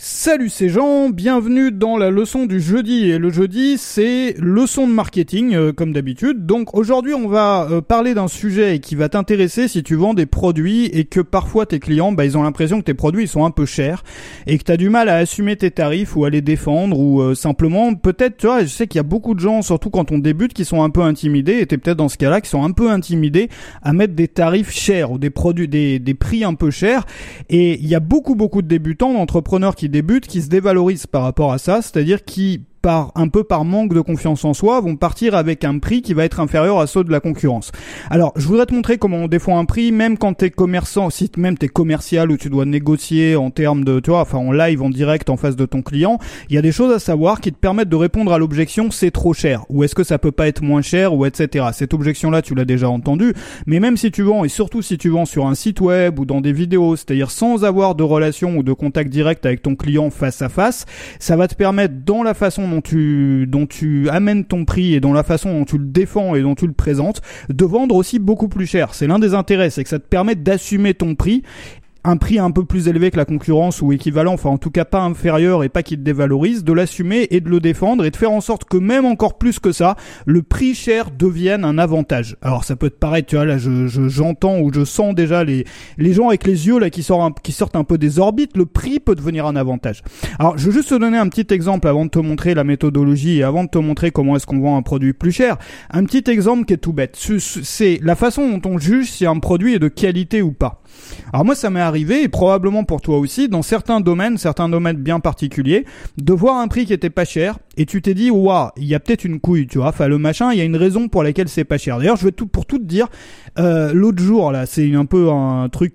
Salut ces gens, bienvenue dans la leçon du jeudi. Et le jeudi, c'est leçon de marketing, comme d'habitude. Donc aujourd'hui, on va parler d'un sujet qui va t'intéresser si tu vends des produits et que parfois tes clients, ils ont l'impression que tes produits ils sont un peu chers et que tu as du mal à assumer tes tarifs ou à les défendre ou simplement, peut-être, tu vois, je sais qu'il y a beaucoup de gens, surtout quand on débute, qui sont un peu intimidés, et t'es peut-être dans ce cas-là, qui sont un peu intimidés à mettre des tarifs chers ou des produits, des prix un peu chers. Et il y a beaucoup de débutants, d'entrepreneurs qui débutent, qui se dévalorisent par rapport à ça, c'est-à-dire qui par manque de confiance en soi, vont partir avec un prix qui va être inférieur à ceux de la concurrence. Alors, je voudrais te montrer comment on défend un prix, même quand t'es commerçant, si même t'es commercial où tu dois négocier en termes de, tu vois, en live, en direct, en face de ton client. Il y a des choses à savoir qui te permettent de répondre à l'objection, c'est trop cher, ou est-ce que ça peut pas être moins cher, ou etc. Cette objection-là, tu l'as déjà entendue, mais même si tu vends, et surtout si tu vends sur un site web ou dans des vidéos, c'est-à-dire sans avoir de relation ou de contact direct avec ton client face à face, ça va te permettre, dans la façon dont tu amènes ton prix et dans la façon dont tu le défends et dont tu le présentes, de vendre aussi beaucoup plus cher. C'est l'un des intérêts, c'est que ça te permet d'assumer ton prix, un prix un peu plus élevé que la concurrence ou équivalent, en tout cas pas inférieur et pas qui te dévalorise, de l'assumer et de le défendre et de faire en sorte que même encore plus que ça, le prix cher devienne un avantage. Alors ça peut te paraître, tu vois, là j'entends ou je sens déjà les gens avec les yeux là qui sortent un peu des orbites, le prix peut devenir un avantage. Alors je veux juste te donner un petit exemple avant de te montrer la méthodologie et avant de te montrer comment est-ce qu'on vend un produit plus cher. Un petit exemple qui est tout bête, c'est la façon dont on juge si un produit est de qualité ou pas. Alors moi ça m'est arrivé, et probablement pour toi aussi, dans certains domaines bien particuliers, de voir un prix qui était pas cher, et tu t'es dit, waouh, il y a peut-être une couille, tu vois, le machin, il y a une raison pour laquelle c'est pas cher. D'ailleurs, je vais pour tout te dire, l'autre jour, là, c'est un peu un truc,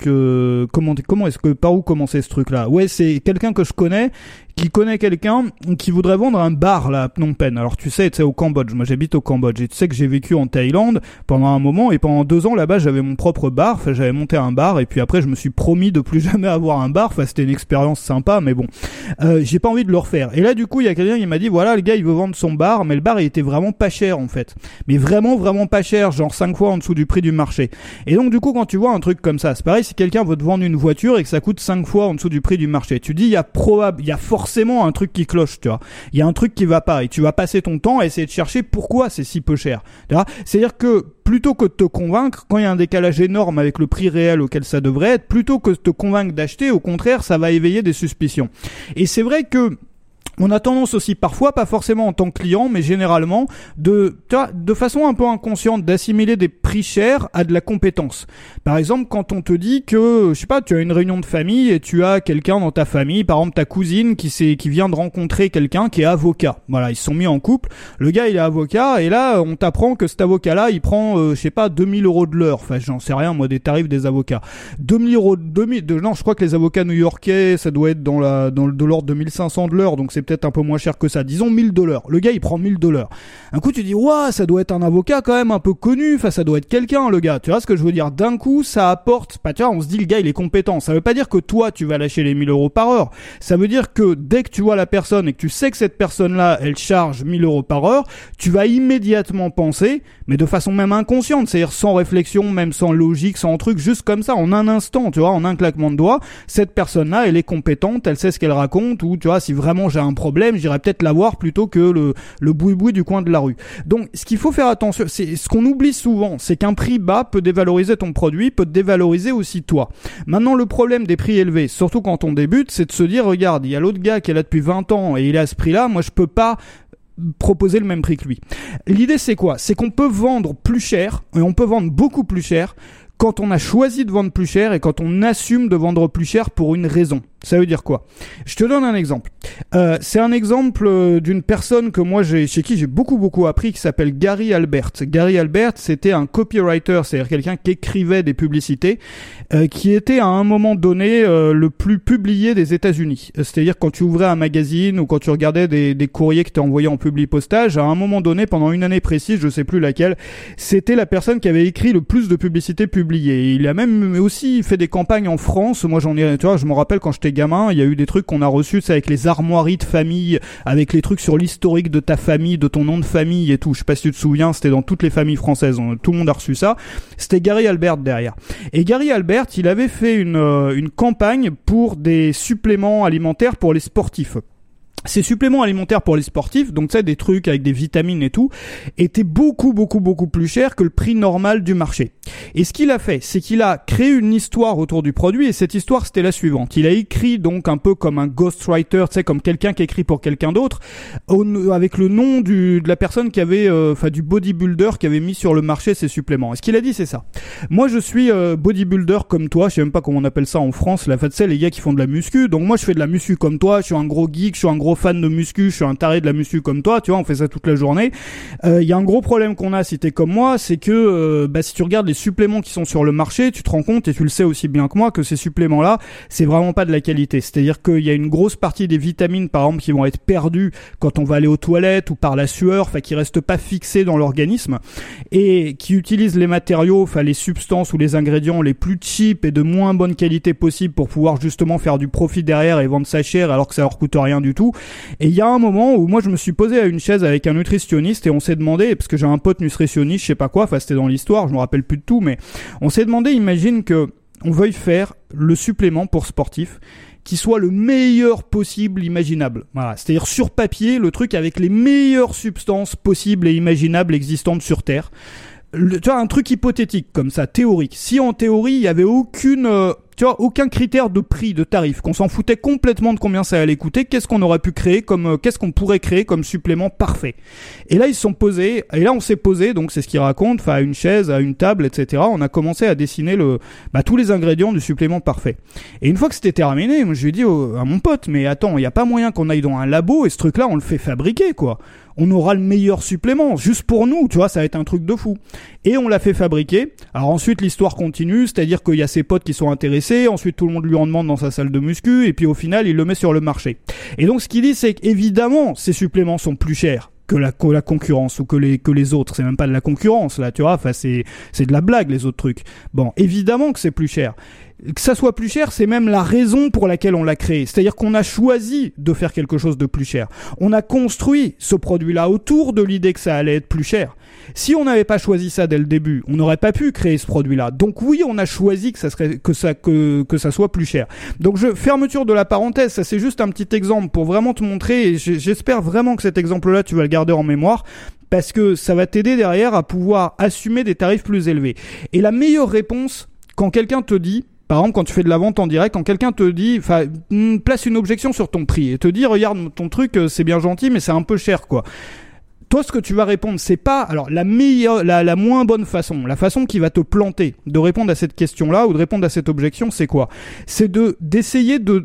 par où commencer ce truc-là? Ouais, c'est quelqu'un que je connais, qui connaît quelqu'un qui voudrait vendre un bar là à Phnom Penh. Alors tu sais au Cambodge, moi j'habite au Cambodge et tu sais que j'ai vécu en Thaïlande pendant un moment et pendant 2 ans là-bas j'avais mon propre bar, j'avais monté un bar et puis après je me suis promis de plus jamais avoir un bar, c'était une expérience sympa mais bon, j'ai pas envie de le refaire. Et là du coup il y a quelqu'un qui m'a dit voilà le gars il veut vendre son bar mais le bar il était vraiment pas cher en fait. Mais vraiment pas cher, genre 5 fois en dessous du prix du marché. Et donc du coup quand tu vois un truc comme ça, c'est pareil si quelqu'un veut te vendre une voiture et que ça coûte 5 fois en dessous du prix du marché. Tu dis il y a forcément un truc qui cloche, tu vois. Il y a un truc qui va pas et tu vas passer ton temps à essayer de chercher pourquoi c'est si peu cher. C'est-à-dire que plutôt que de te convaincre, quand il y a un décalage énorme avec le prix réel auquel ça devrait être, plutôt que de te convaincre d'acheter, au contraire, ça va éveiller des suspicions. Et c'est vrai que on a tendance aussi parfois, pas forcément en tant que client, mais généralement, de façon un peu inconsciente, d'assimiler des prix chers à de la compétence. Par exemple, quand on te dit que, je sais pas, tu as une réunion de famille et tu as quelqu'un dans ta famille, par exemple ta cousine qui vient de rencontrer quelqu'un qui est avocat. Voilà, ils se sont mis en couple, le gars il est avocat et là on t'apprend que cet avocat-là il prend, 2000 € de l'heure. Enfin, j'en sais rien moi des tarifs des avocats. 2000 €, non, je crois que les avocats new-yorkais ça doit être de l'ordre de 1500 de l'heure, donc c'est peut-être un peu moins cher que ça, disons $1000. Le gars il prend $1000. Un coup tu dis ouah, ça doit être un avocat quand même un peu connu, ça doit être quelqu'un le gars. Tu vois ce que je veux dire? D'un coup ça apporte, tu vois, on se dit le gars il est compétent. Ça veut pas dire que toi tu vas lâcher les 1000 € par heure. Ça veut dire que dès que tu vois la personne et que tu sais que cette personne-là elle charge 1000 € par heure, tu vas immédiatement penser, mais de façon même inconsciente, c'est-à-dire sans réflexion, même sans logique, sans truc, juste comme ça, en un instant, tu vois, en un claquement de doigts, cette personne-là elle est compétente, elle sait ce qu'elle raconte, ou tu vois, si vraiment j'ai un problème, j'irais peut-être la voir plutôt que le boui-boui du coin de la rue. Donc, ce qu'il faut faire attention, c'est ce qu'on oublie souvent, c'est qu'un prix bas peut dévaloriser ton produit, peut te dévaloriser aussi toi. Maintenant, le problème des prix élevés, surtout quand on débute, c'est de se dire, regarde, il y a l'autre gars qui est là depuis 20 ans et il est à ce prix-là, moi je peux pas proposer le même prix que lui. L'idée c'est quoi? C'est qu'on peut vendre plus cher, et on peut vendre beaucoup plus cher, quand on a choisi de vendre plus cher et quand on assume de vendre plus cher pour une raison. Ça veut dire quoi? Je te donne un exemple. C'est un exemple d'une personne que moi chez qui j'ai beaucoup appris, qui s'appelle Gary Albert. Gary Albert, c'était un copywriter, c'est-à-dire quelqu'un qui écrivait des publicités, qui était à un moment donné le plus publié des États-Unis. C'est-à-dire quand tu ouvrais un magazine ou quand tu regardais des courriers qui étaient envoyés en publi-postage, à un moment donné, pendant une année précise, je sais plus laquelle, c'était la personne qui avait écrit le plus de publicités publiées. Et il a même aussi fait des campagnes en France. Moi tu vois, je me rappelle quand j'étais gamin, il y a eu des trucs qu'on a reçus, c'est avec les armoiries de famille, avec les trucs sur l'historique de ta famille, de ton nom de famille et tout. Je sais pas si tu te souviens, c'était dans toutes les familles françaises, tout le monde a reçu ça. C'était Gary Albert derrière. Et Gary Albert, il avait fait une campagne pour des suppléments alimentaires pour les sportifs. Ces suppléments alimentaires pour les sportifs, donc ça, des trucs avec des vitamines et tout, étaient beaucoup plus chers que le prix normal du marché. Et ce qu'il a fait, c'est qu'il a créé une histoire autour du produit, et cette histoire, c'était la suivante. Il a écrit donc un peu comme un ghostwriter, tu sais, comme quelqu'un qui écrit pour quelqu'un d'autre, avec le nom de la personne qui avait, du bodybuilder qui avait mis sur le marché ces suppléments. Et ce qu'il a dit, c'est ça. Moi, je suis bodybuilder comme toi, je sais même pas comment on appelle ça en France, la fait, c'est les gars qui font de la muscu. Donc moi, je fais de la muscu comme toi, je suis un gros geek, je suis un gros fan de muscu, je suis un taré de la muscu comme toi, tu vois, on fait ça toute la journée. Y a un gros problème qu'on a si t'es comme moi, c'est que si tu regardes les suppléments qui sont sur le marché, tu te rends compte, et tu le sais aussi bien que moi, que ces suppléments-là, c'est vraiment pas de la qualité. C'est-à-dire qu'il y a une grosse partie des vitamines, par exemple, qui vont être perdues quand on va aller aux toilettes ou par la sueur, qui restent pas fixées dans l'organisme, et qui utilisent les matériaux, les substances ou les ingrédients les plus cheap et de moins bonne qualité possible pour pouvoir justement faire du profit derrière et vendre ça cher alors que ça leur coûte rien du tout. Et il y a un moment où moi je me suis posé à une chaise avec un nutritionniste et on s'est demandé, parce que j'ai un pote nutritionniste, je sais pas quoi, c'était dans l'histoire, je me rappelle plus de tout, mais on s'est demandé, imagine que on veuille faire le supplément pour sportifs qui soit le meilleur possible imaginable. Voilà, c'est-à-dire sur papier, le truc avec les meilleures substances possibles et imaginables existantes sur Terre. Tu vois, un truc hypothétique comme ça, théorique. Si en théorie, il y avait aucun critère de prix, de tarif, qu'on s'en foutait complètement de combien ça allait coûter, qu'est-ce qu'on pourrait créer comme supplément parfait. Et là, ils se sont posés, et là, on s'est posé, donc c'est ce qu'ils racontent, à une chaise, à une table, etc. On a commencé à dessiner tous les ingrédients du supplément parfait. Et une fois que c'était terminé, moi, je lui ai dit à mon pote, mais attends, il n'y a pas moyen qu'on aille dans un labo et ce truc-là, on le fait fabriquer, quoi. On aura le meilleur supplément, juste pour nous, tu vois, ça va être un truc de fou. Et on l'a fait fabriquer. Alors ensuite, l'histoire continue, c'est-à-dire qu'il y a ses potes qui sont intéressés, ensuite tout le monde lui en demande dans sa salle de muscu, et puis au final, il le met sur le marché. Et donc, ce qu'il dit, c'est qu'évidemment, ces suppléments sont plus chers que la concurrence ou que les autres. C'est même pas de la concurrence, là, tu vois, c'est de la blague, les autres trucs. Bon, évidemment que c'est plus cher. Que ça soit plus cher, c'est même la raison pour laquelle on l'a créé. C'est-à-dire qu'on a choisi de faire quelque chose de plus cher. On a construit ce produit-là autour de l'idée que ça allait être plus cher. Si on n'avait pas choisi ça dès le début, on n'aurait pas pu créer ce produit-là. Donc oui, on a choisi que ça soit plus cher. Donc fermeture de la parenthèse, ça c'est juste un petit exemple pour vraiment te montrer, et j'espère vraiment que cet exemple-là, tu vas le garder en mémoire, parce que ça va t'aider derrière à pouvoir assumer des tarifs plus élevés. Et la meilleure réponse, quand quelqu'un te dit, par exemple, quand tu fais de la vente en direct, quand quelqu'un te dit, place une objection sur ton prix et te dit, regarde, ton truc, c'est bien gentil, mais c'est un peu cher, quoi. Toi, ce que tu vas répondre, c'est pas, alors, la meilleure, la moins bonne façon, la façon qui va te planter de répondre à cette question-là ou de répondre à cette objection, c'est quoi? C'est d'essayer de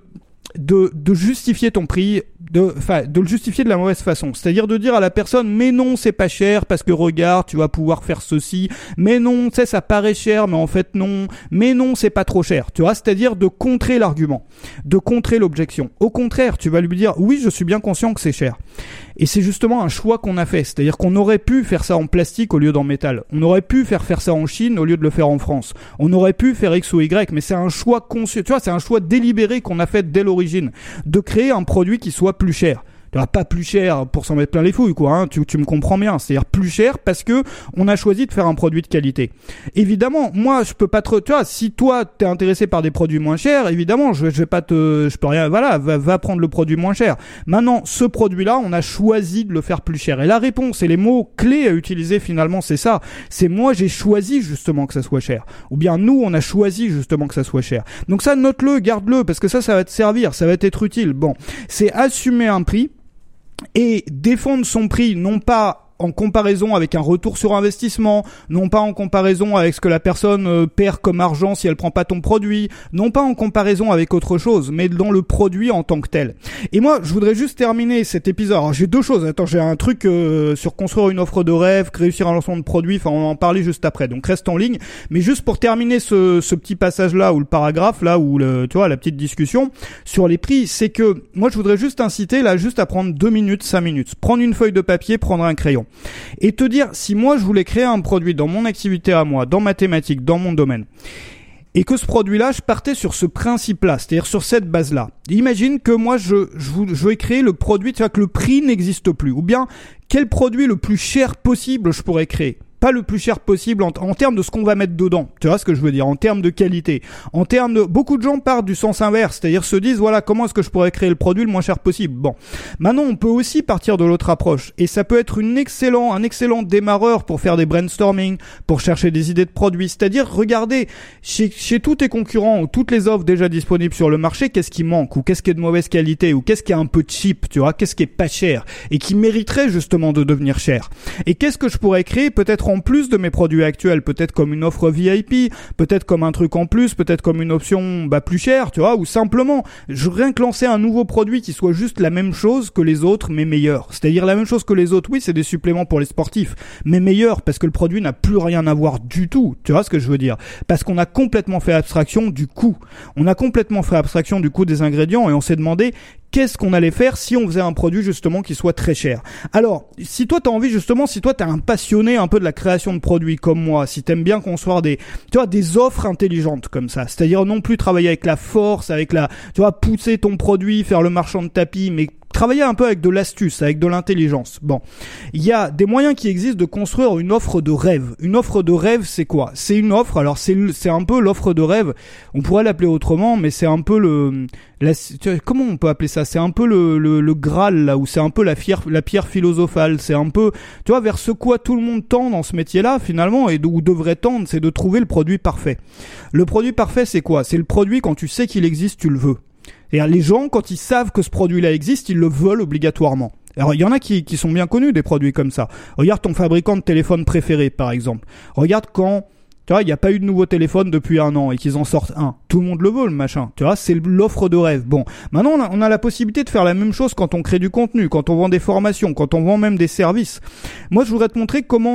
justifier ton prix, de le justifier de la mauvaise façon. C'est-à-dire de dire à la personne, mais non, c'est pas cher, parce que regarde, tu vas pouvoir faire ceci, mais non, tu sais, ça paraît cher, mais en fait non, mais non, c'est pas trop cher. Tu vois, c'est-à-dire de contrer l'argument, de contrer l'objection. Au contraire, tu vas lui dire, oui, je suis bien conscient que c'est cher. Et c'est justement un choix qu'on a fait. C'est-à-dire qu'on aurait pu faire ça en plastique au lieu d'en métal. On aurait pu faire ça en Chine au lieu de le faire en France. On aurait pu faire X ou Y, mais c'est un choix conscient. Tu vois, c'est un choix délibéré qu'on a fait dès l'origine. De créer un produit qui soit plus cher. Pas plus cher pour s'en mettre plein les fouilles, quoi, hein. Tu me comprends bien. C'est-à-dire plus cher parce que on a choisi de faire un produit de qualité. Évidemment, moi, je peux pas tu vois, si toi, t'es intéressé par des produits moins chers, évidemment, je peux rien, voilà, va prendre le produit moins cher. Maintenant, ce produit-là, on a choisi de le faire plus cher. Et la réponse et les mots clés à utiliser, finalement, c'est ça. C'est moi, j'ai choisi justement que ça soit cher. Ou bien nous, on a choisi justement que ça soit cher. Donc ça, note-le, garde-le, parce que ça va te servir, ça va t'être utile. Bon. C'est assumer un prix, et défendre son prix, non pas en comparaison avec un retour sur investissement, non pas en comparaison avec ce que la personne perd comme argent si elle prend pas ton produit, non pas en comparaison avec autre chose, mais dans le produit en tant que tel. Et moi, je voudrais juste terminer cet épisode. Alors, j'ai deux choses. Attends, j'ai un truc sur construire une offre de rêve, réussir un lancement de produit. Enfin, on va en parler juste après. Donc, reste en ligne. Mais juste pour terminer ce petit passage-là ou le paragraphe là ou tu vois, la petite discussion sur les prix, c'est que moi, je voudrais juste inciter là, juste à prendre 2 minutes, 5 minutes, prendre une feuille de papier, prendre un crayon. Et te dire, si moi je voulais créer un produit dans mon activité à moi, dans ma thématique, dans mon domaine, et que ce produit-là, je partais sur ce principe-là, c'est-à-dire sur cette base-là. Imagine que moi, je vais créer le produit, tu vois, que le prix n'existe plus, ou bien quel produit le plus cher possible je pourrais créer. Pas le plus cher possible en termes de ce qu'on va mettre dedans. Tu vois ce que je veux dire? En termes de qualité. En termes de, beaucoup de gens partent du sens inverse. C'est-à-dire se disent, voilà, comment est-ce que je pourrais créer le produit le moins cher possible? Bon. Maintenant, on peut aussi partir de l'autre approche. Et ça peut être un excellent démarreur pour faire des brainstorming, pour chercher des idées de produits. C'est-à-dire, regarder chez tous tes concurrents ou toutes les offres déjà disponibles sur le marché, qu'est-ce qui manque ou qu'est-ce qui est de mauvaise qualité ou qu'est-ce qui est un peu cheap, tu vois? Qu'est-ce qui est pas cher et qui mériterait justement de devenir cher? Et qu'est-ce que je pourrais créer peut-être en plus de mes produits actuels, peut-être comme une offre VIP, peut-être comme un truc en plus, peut-être comme une option plus chère, tu vois, ou simplement rien que lancer un nouveau produit qui soit juste la même chose que les autres mais meilleur. C'est-à-dire la même chose que les autres, oui, c'est des suppléments pour les sportifs, mais meilleur parce que le produit n'a plus rien à voir du tout, tu vois ce que je veux dire? Parce qu'on a complètement fait abstraction du coût. On a complètement fait abstraction du coût des ingrédients et on s'est demandé qu'est-ce qu'on allait faire si on faisait un produit justement qui soit très cher. Alors, si toi t'as envie justement, si toi t'es un passionné un peu de la création de produits comme moi, si t'aimes bien construire des offres intelligentes comme ça, c'est-à-dire non plus travailler avec la force, avec pousser ton produit, faire le marchand de tapis, mais travailler un peu avec de l'astuce, avec de l'intelligence. Bon, il y a des moyens qui existent de construire une offre de rêve. Une offre de rêve, c'est quoi? C'est une offre, alors c'est un peu l'offre de rêve, on pourrait l'appeler autrement, mais c'est un peu comment on peut appeler ça? C'est un peu le Graal, là, où c'est un peu la pierre philosophale, c'est un peu, tu vois, vers ce quoi tout le monde tend dans ce métier-là, finalement, et où devrait tendre, c'est de trouver le produit parfait. Le produit parfait, c'est quoi? C'est le produit, quand tu sais qu'il existe, tu le veux. Et les gens, quand ils savent que ce produit-là existe, ils le veulent obligatoirement. Alors, il y en a qui sont bien connus, des produits comme ça. Regarde ton fabricant de téléphone préféré, par exemple. Regarde quand, tu vois, il n'y a pas eu de nouveau téléphone depuis 1 an et qu'ils en sortent un. Tout le monde le veut, le machin. Tu vois, c'est l'offre de rêve. Bon. Maintenant, on a la possibilité de faire la même chose quand on crée du contenu, quand on vend des formations, quand on vend même des services. Moi, je voudrais te montrer comment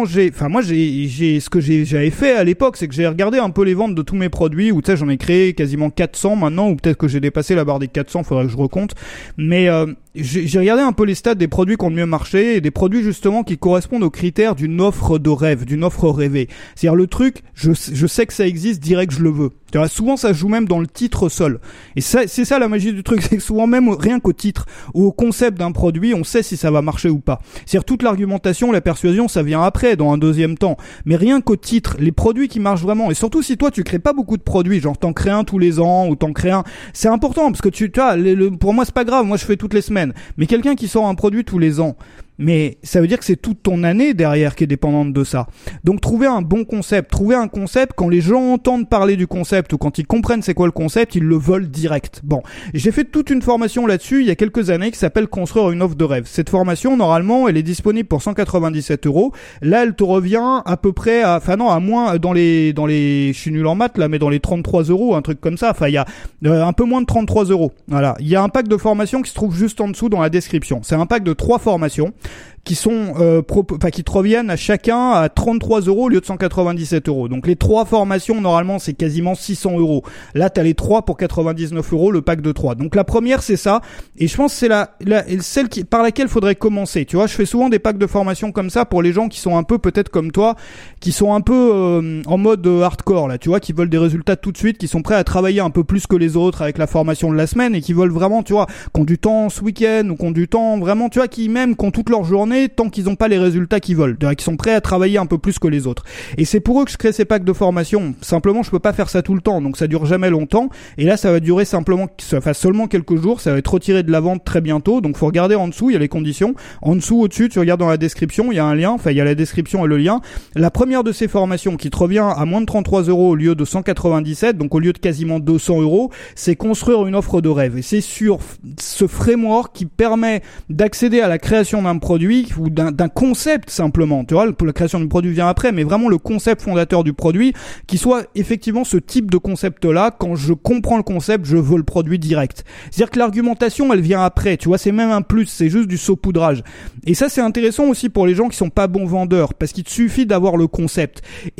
ce que j'avais fait à l'époque, c'est que j'ai regardé un peu les ventes de tous mes produits, où tu sais, j'en ai créé quasiment 400 maintenant, ou peut-être que j'ai dépassé la barre des 400, faudrait que je recompte. Mais, j'ai regardé un peu les stats des produits qui ont le mieux marché et des produits justement qui correspondent aux critères d'une offre de rêve, d'une offre rêvée. C'est-à-dire le truc, je sais que ça existe, direct je le veux. Tu vois, souvent ça joue même dans le titre seul. Et ça, c'est ça la magie du truc, c'est que souvent même rien qu'au titre ou au concept d'un produit, on sait si ça va marcher ou pas. C'est-à-dire toute l'argumentation, la persuasion, ça vient après, dans un deuxième temps. Mais rien qu'au titre, les produits qui marchent vraiment, et surtout si toi tu crées pas beaucoup de produits, genre t'en crées un tous les ans ou t'en crées un, c'est important parce que tu vois, pour moi c'est pas grave, moi je fais toutes les semaines. Mais quelqu'un qui sort un produit tous les ans, mais ça veut dire que c'est toute ton année derrière qui est dépendante de ça. Donc trouver un bon concept, quand les gens entendent parler du concept ou quand ils comprennent c'est quoi le concept, ils le veulent direct. Bon, j'ai fait toute une formation là-dessus il y a quelques années qui s'appelle Construire une offre de rêve. Cette formation, normalement, elle est disponible pour 197 €. Là, elle te revient à peu près à moins dans les, je suis nul en maths là, mais dans les 33 €, un truc comme ça. Enfin, il y a un peu moins de 33 €. Voilà. Il y a un pack de formation qui se trouve juste en dessous dans la description. C'est un pack de 3 formations qui sont qui te reviennent à chacun à 33 € au lieu de 197 €. Donc les 3 formations normalement c'est quasiment 600 €. Là t'as les 3 pour 99 € le pack de 3. Donc la première c'est ça, et je pense que c'est celle par laquelle faudrait commencer. Tu vois, je fais souvent des packs de formation comme ça pour les gens qui sont un peu peut-être comme toi, qui sont un peu en mode hardcore là, tu vois, qui veulent des résultats tout de suite, qui sont prêts à travailler un peu plus que les autres avec la formation de la semaine et qui veulent vraiment, tu vois, qui ont du temps ce week-end ou qui ont du temps vraiment, tu vois, qui ont toute leur journée tant qu'ils n'ont pas les résultats qu'ils veulent, qui sont prêts à travailler un peu plus que les autres. Et c'est pour eux que je crée ces packs de formation. Simplement, je peux pas faire ça tout le temps, donc ça dure jamais longtemps. Et là, ça va durer seulement quelques jours. Ça va être retiré de la vente très bientôt. Donc, faut regarder en dessous, il y a les conditions. En dessous, au-dessus, tu regardes dans la description, il y a un lien. Enfin, il y a la description et le lien. La première de ces formations qui te revient à moins de 33 € au lieu de 197, donc au lieu de quasiment 200 €, c'est construire une offre de rêve. Et c'est sur ce framework qui permet d'accéder à la création d'un produit ou d'un concept simplement, tu vois, la création du produit vient après, mais vraiment le concept fondateur du produit qui soit effectivement ce type de concept-là. Quand je comprends le concept, je veux le produit direct. C'est-à-dire que l'argumentation, elle vient après, tu vois, c'est même un plus, c'est juste du saupoudrage. Et ça, c'est intéressant aussi pour les gens qui sont pas bons vendeurs, parce qu'il te suffit d'avoir le concept. Et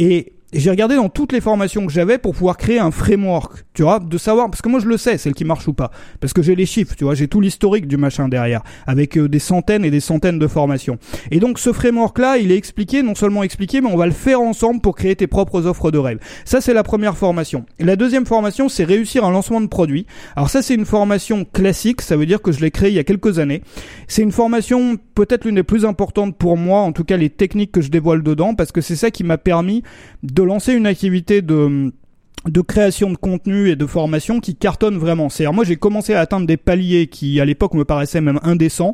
j'ai regardé dans toutes les formations que j'avais pour pouvoir créer un framework, tu vois, de savoir, parce que moi je le sais, celle qui marche ou pas, parce que j'ai les chiffres, tu vois, j'ai tout l'historique du machin derrière, avec des centaines et des centaines de formations. Et donc ce framework-là, il est expliqué, non seulement expliqué, mais on va le faire ensemble pour créer tes propres offres de rêve. Ça, c'est la première formation. Et la deuxième formation, c'est réussir un lancement de produit. Alors ça, c'est une formation classique, ça veut dire que je l'ai créée il y a quelques années. C'est une formation peut-être l'une des plus importantes pour moi, en tout cas les techniques que je dévoile dedans, parce que c'est ça qui m'a permis de lancer une activité de création de contenu et de formation qui cartonne vraiment. C'est-à-dire, moi, j'ai commencé à atteindre des paliers qui, à l'époque, me paraissaient même indécents,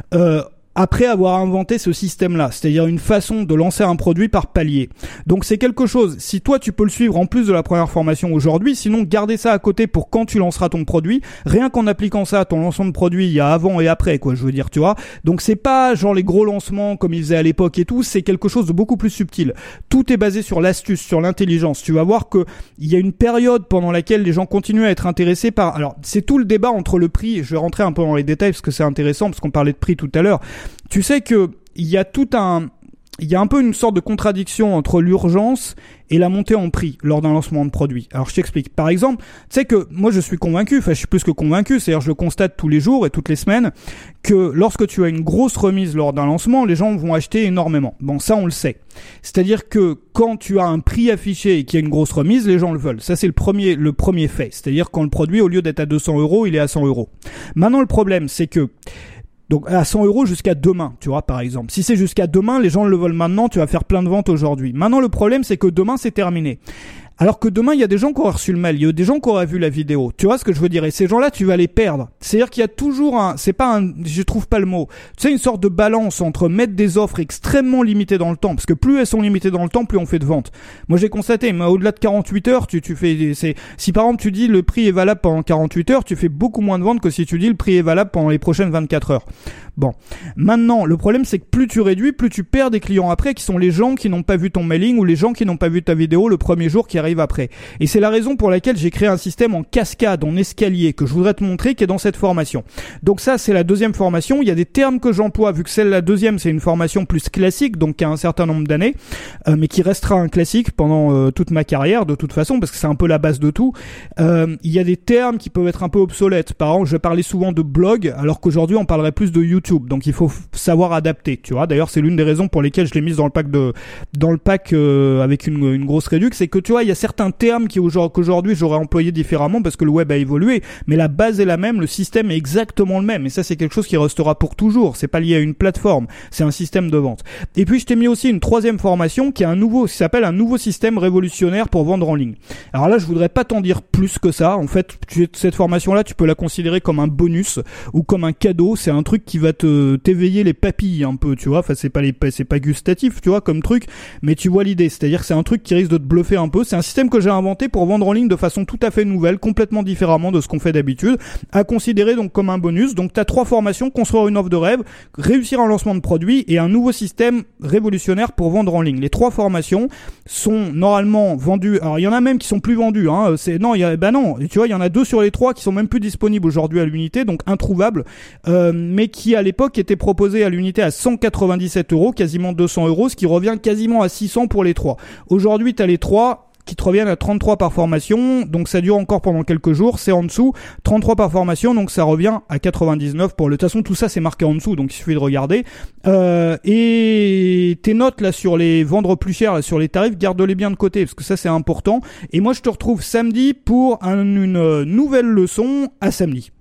après avoir inventé ce système-là, c'est-à-dire une façon de lancer un produit par palier. Donc c'est quelque chose, si toi tu peux le suivre en plus de la première formation aujourd'hui, sinon garder ça à côté pour quand tu lanceras ton produit, rien qu'en appliquant ça à ton lancement de produit, il y a avant et après, quoi, je veux dire, tu vois. Donc c'est pas genre les gros lancements comme ils faisaient à l'époque et tout, c'est quelque chose de beaucoup plus subtil. Tout est basé sur l'astuce, sur l'intelligence. Tu vas voir que il y a une période pendant laquelle les gens continuent à être intéressés par... Alors c'est tout le débat entre le prix, je vais rentrer un peu dans les détails parce que c'est intéressant, parce qu'on parlait de prix tout à l'heure. Tu sais que il y a un peu une sorte de contradiction entre l'urgence et la montée en prix lors d'un lancement de produit. Alors je t'explique. Par exemple, tu sais que moi je suis convaincu, je suis plus que convaincu, c'est-à-dire je le constate tous les jours et toutes les semaines, que lorsque tu as une grosse remise lors d'un lancement, les gens vont acheter énormément. Bon, ça on le sait. C'est-à-dire que quand tu as un prix affiché et qu'il y a une grosse remise, les gens le veulent. Ça c'est le premier fait. C'est-à-dire quand le produit, au lieu d'être à 200 €, il est à 100 €. Maintenant le problème, c'est que donc à 100 € jusqu'à demain, tu vois, par exemple. Si c'est jusqu'à demain, les gens le veulent maintenant, tu vas faire plein de ventes aujourd'hui. Maintenant, le problème, c'est que demain, c'est terminé. Alors que demain, il y a des gens qui auraient reçu le mail, il y a des gens qui auraient vu la vidéo. Tu vois ce que je veux dire? Et ces gens-là, tu vas les perdre. C'est-à-dire qu'il y a toujours je trouve pas le mot. Tu sais, une sorte de balance entre mettre des offres extrêmement limitées dans le temps, parce que plus elles sont limitées dans le temps, plus on fait de ventes. Moi, j'ai constaté, mais au-delà de 48 heures, si par exemple tu dis le prix est valable pendant 48 heures, tu fais beaucoup moins de ventes que si tu dis le prix est valable pendant les prochaines 24 heures. Bon. Maintenant, le problème, c'est que plus tu réduis, plus tu perds des clients après, qui sont les gens qui n'ont pas vu ton mailing ou les gens qui n'ont pas vu ta vidéo le premier jour qui arrive après. Et c'est la raison pour laquelle j'ai créé un système en cascade, en escalier, que je voudrais te montrer, qui est dans cette formation. Donc ça, c'est la deuxième formation. Il y a des termes que j'emploie, vu que la deuxième, c'est une formation plus classique, donc qui a un certain nombre d'années, mais qui restera un classique pendant toute ma carrière, de toute façon, parce que c'est un peu la base de tout. Il y a des termes qui peuvent être un peu obsolètes. Par exemple, je parlais souvent de blog, alors qu'aujourd'hui, on parlerait plus de YouTube. Donc il faut savoir adapter, tu vois. D'ailleurs, c'est l'une des raisons pour lesquelles je l'ai mise dans le pack avec une grosse réduc, c'est que tu vois, il y a certains termes qu'aujourd'hui j'aurais employé différemment parce que le web a évolué, mais la base est la même, le système est exactement le même, et ça c'est quelque chose qui restera pour toujours. C'est pas lié à une plateforme, c'est un système de vente. Et puis je t'ai mis aussi une troisième formation qui s'appelle un nouveau système révolutionnaire pour vendre en ligne. Alors là, je voudrais pas t'en dire plus que ça. En fait, cette formation là, tu peux la considérer comme un bonus ou comme un cadeau. C'est un truc qui va t'éveiller les papilles un peu, tu vois. Enfin, c'est pas gustatif, tu vois, comme truc, mais tu vois l'idée. C'est-à-dire que c'est un truc qui risque de te bluffer un peu. C'est un système que j'ai inventé pour vendre en ligne de façon tout à fait nouvelle, complètement différemment de ce qu'on fait d'habitude, à considérer donc comme un bonus. Donc t'as 3 formations: construire une offre de rêve, réussir un lancement de produit et un nouveau système révolutionnaire pour vendre en ligne. Les 3 formations sont normalement vendues. Alors il y en a même qui sont plus vendues, hein. Non, tu vois, il y en a 2 sur les 3 qui sont même plus disponibles aujourd'hui à l'unité, donc introuvables, mais qui à l'époque était proposé à l'unité à 197 €, quasiment 200 €, ce qui revient quasiment à 600 pour les 3. Aujourd'hui, t'as les 3 qui te reviennent à 33 par formation, donc ça dure encore pendant quelques jours, c'est en dessous, 33 par formation, donc ça revient à 99 pour le... De toute façon, tout ça c'est marqué en dessous, donc il suffit de regarder. Et tes notes là sur les vendre plus cher, là, sur les tarifs, garde-les bien de côté, parce que ça c'est important. Et moi je te retrouve samedi pour une nouvelle leçon à samedi.